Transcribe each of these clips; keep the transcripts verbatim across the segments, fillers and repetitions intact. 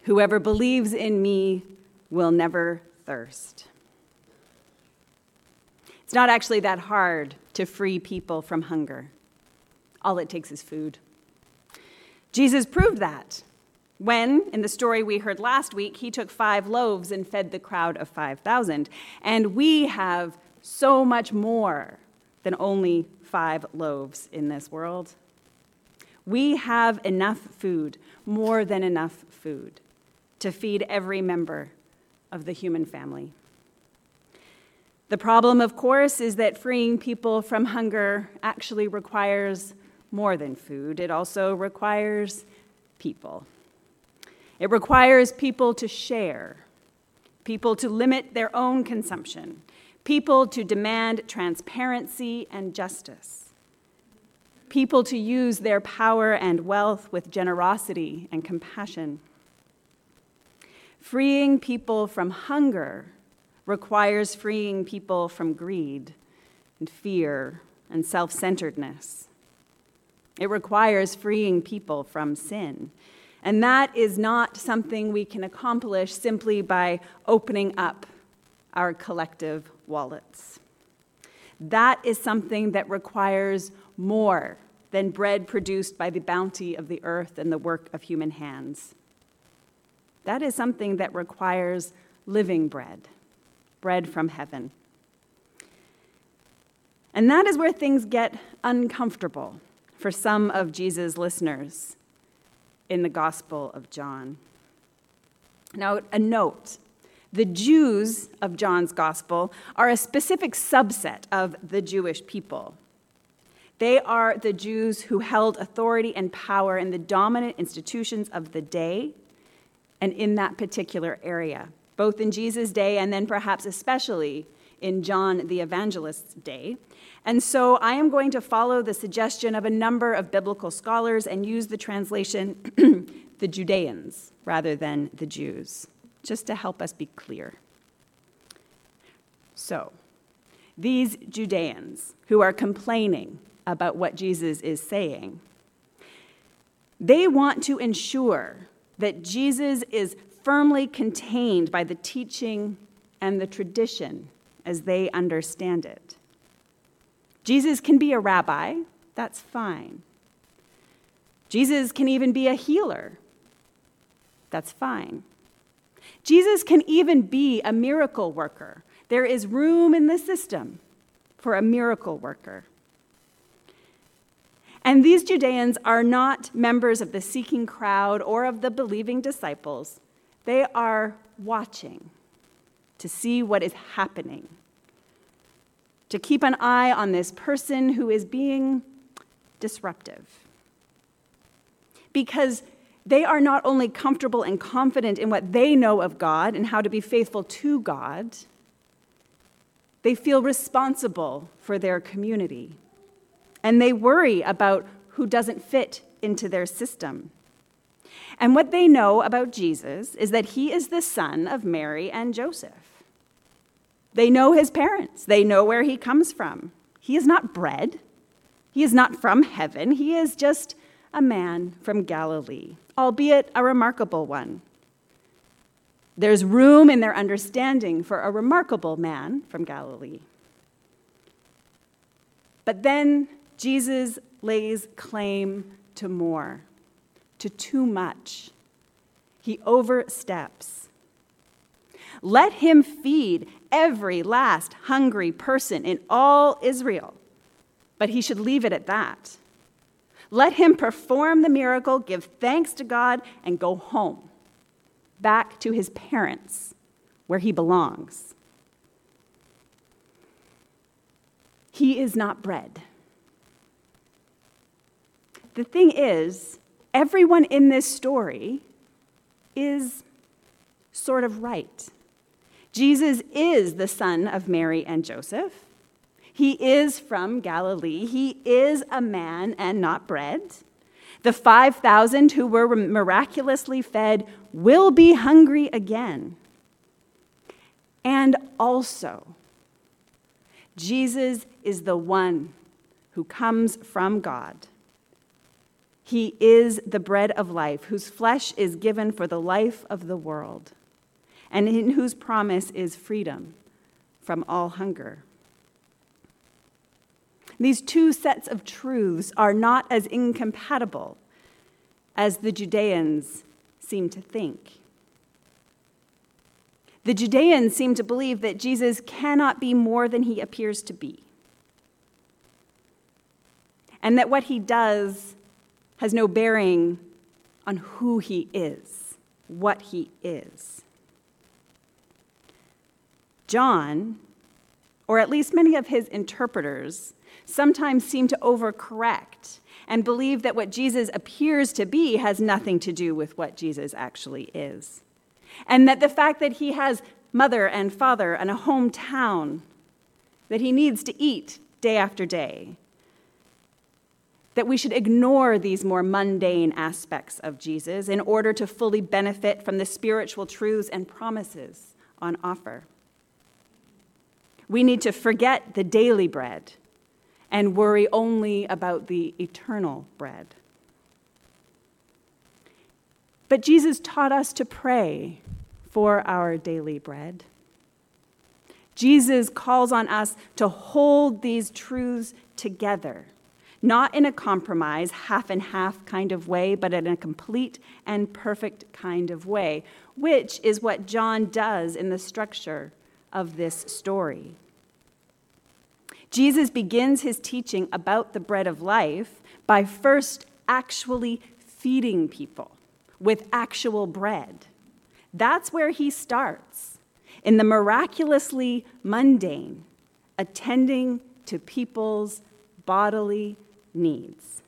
Whoever believes in me will never thirst. It's not actually that hard to free people from hunger. All it takes is food. Jesus proved that when, in the story we heard last week, he took five loaves and fed the crowd of five thousand. And we have so much more than only five loaves in this world. We have enough food, more than enough food, to feed every member of the human family. The problem, of course, is that freeing people from hunger actually requires more than food. It also requires people. It requires people to share, people to limit their own consumption, people to demand transparency and justice, people to use their power and wealth with generosity and compassion. Freeing people from hunger requires freeing people from greed and fear and self-centeredness. It requires freeing people from sin. And that is not something we can accomplish simply by opening up our collective wallets. That is something that requires more than bread produced by the bounty of the earth and the work of human hands. That is something that requires living bread, bread from heaven. And that is where things get uncomfortable for some of Jesus' listeners in the Gospel of John. Now, a note. The Jews of John's Gospel are a specific subset of the Jewish people. They are the Jews who held authority and power in the dominant institutions of the day and in that particular area, both in Jesus' day and then perhaps especially in John the Evangelist's day. And so I am going to follow the suggestion of a number of biblical scholars and use the translation, the Judeans, rather than the Jews, just to help us be clear. So, these Judeans who are complaining about what Jesus is saying, they want to ensure that Jesus is firmly contained by the teaching and the tradition as they understand it. Jesus can be a rabbi, that's fine. Jesus can even be a healer, that's fine. Jesus can even be a miracle worker. There is room in the system for a miracle worker. And these Judeans are not members of the seeking crowd or of the believing disciples. They are watching to see what is happening, to keep an eye on this person who is being disruptive. Because they are not only comfortable and confident in what they know of God and how to be faithful to God, they feel responsible for their community. And they worry about who doesn't fit into their system. And what they know about Jesus is that he is the son of Mary and Joseph. They know his parents. They know where he comes from. He is not bred. He is not from heaven. He is just a man from Galilee, albeit a remarkable one. There's room in their understanding for a remarkable man from Galilee. But then Jesus lays claim to more, to too much. He oversteps. Let him feed every last hungry person in all Israel, but he should leave it at that. Let him perform the miracle, give thanks to God, and go home, back to his parents, where he belongs. He is not bred. The thing is, everyone in this story is sort of right. Jesus is the son of Mary and Joseph. He is from Galilee. He is a man and not bred. The five thousand who were miraculously fed will be hungry again. And also, Jesus is the one who comes from God. He is the bread of life, whose flesh is given for the life of the world, and in whose promise is freedom from all hunger. These two sets of truths are not as incompatible as the Judeans seem to think. The Judeans seem to believe that Jesus cannot be more than he appears to be, and that what he does has no bearing on who he is, what he is. John, or at least many of his interpreters, sometimes seem to overcorrect and believe that what Jesus appears to be has nothing to do with what Jesus actually is. And that the fact that he has mother and father and a hometown that he needs to eat day after day, that we should ignore these more mundane aspects of Jesus in order to fully benefit from the spiritual truths and promises on offer. We need to forget the daily bread and worry only about the eternal bread. But Jesus taught us to pray for our daily bread. Jesus calls on us to hold these truths together, not in a compromise, half and half kind of way, but in a complete and perfect kind of way, which is what John does in the structure of this story. Jesus begins his teaching about the bread of life by first actually feeding people with actual bread. That's where he starts, in the miraculously mundane, attending to people's bodily needs.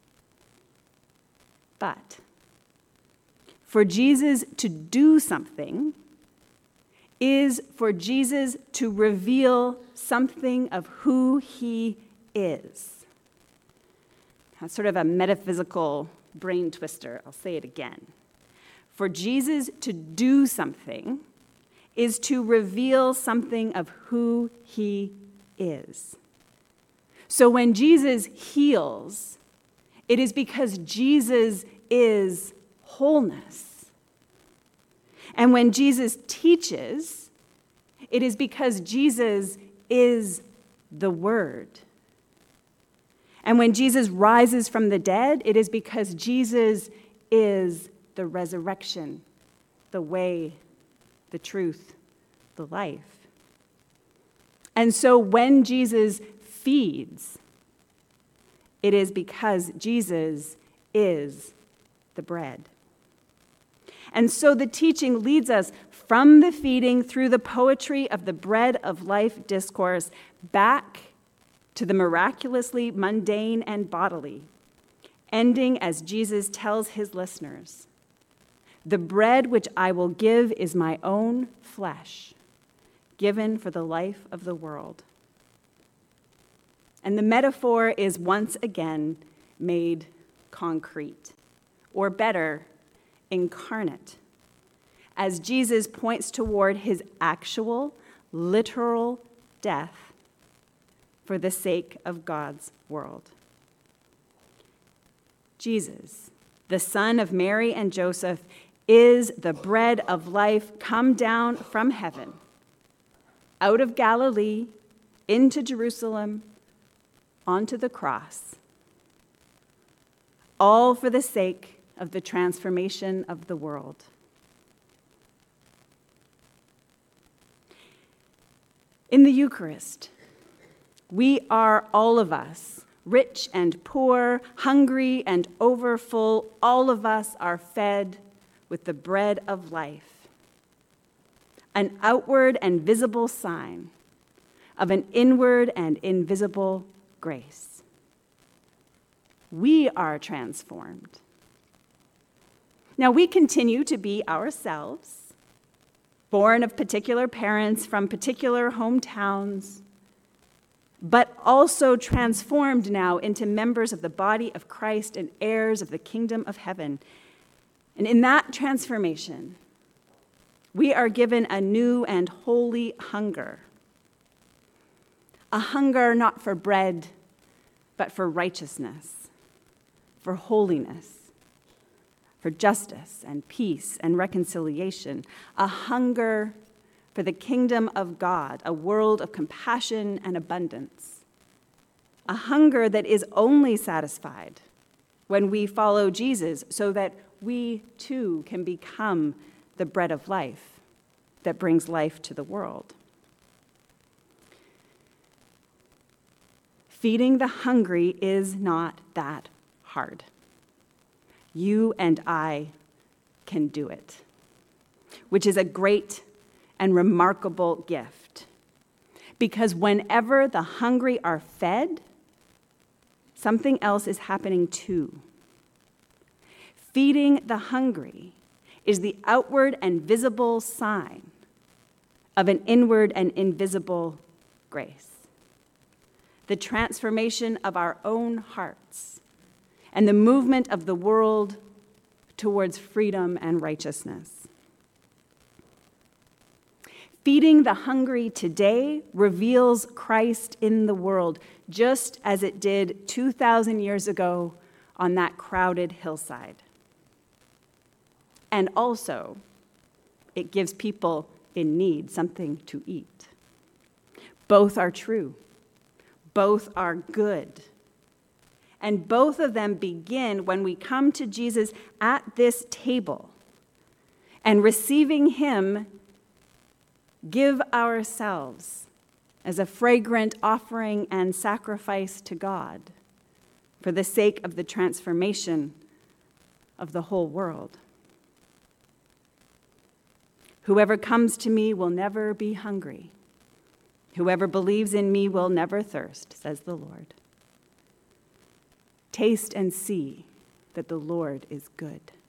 But for Jesus to do something is for Jesus to reveal something of who he is. That's sort of a metaphysical brain twister. I'll say it again. For Jesus to do something is to reveal something of who he is. So when Jesus heals, it is because Jesus is wholeness. And when Jesus teaches, it is because Jesus is the Word. And when Jesus rises from the dead, it is because Jesus is the resurrection, the way, the truth, the life. And so when Jesus feeds, it is because Jesus is the bread. And so the teaching leads us from the feeding through the poetry of the bread of life discourse back to the miraculously mundane and bodily, ending as Jesus tells his listeners, "The bread which I will give is my own flesh, given for the life of the world." And the metaphor is once again made concrete, or better, incarnate, as Jesus points toward his actual, literal death for the sake of God's world. Jesus, the son of Mary and Joseph, is the bread of life come down from heaven, out of Galilee, into Jerusalem, onto the cross, all for the sake of the transformation of the world. In the Eucharist, we are all of us, rich and poor, hungry and overfull, all of us are fed with the bread of life, an outward and visible sign of an inward and invisible grace. We are transformed. Now, we continue to be ourselves, born of particular parents from particular hometowns, but also transformed now into members of the body of Christ and heirs of the kingdom of heaven. And in that transformation, we are given a new and holy hunger. A hunger not for bread, but for righteousness, for holiness, for justice and peace and reconciliation, a hunger for the kingdom of God, a world of compassion and abundance, a hunger that is only satisfied when we follow Jesus so that we too can become the bread of life that brings life to the world. Feeding the hungry is not that hard. You and I can do it, which is a great and remarkable gift. Because whenever the hungry are fed, something else is happening too. Feeding the hungry is the outward and visible sign of an inward and invisible grace. The transformation of our own hearts and the movement of the world towards freedom and righteousness. Feeding the hungry today reveals Christ in the world, just as it did two thousand years ago on that crowded hillside. And also, it gives people in need something to eat. Both are true. Both are good. And both of them begin when we come to Jesus at this table and, receiving him, give ourselves as a fragrant offering and sacrifice to God for the sake of the transformation of the whole world. Whoever comes to me will never be hungry. Whoever believes in me will never thirst, says the Lord. Taste and see that the Lord is good.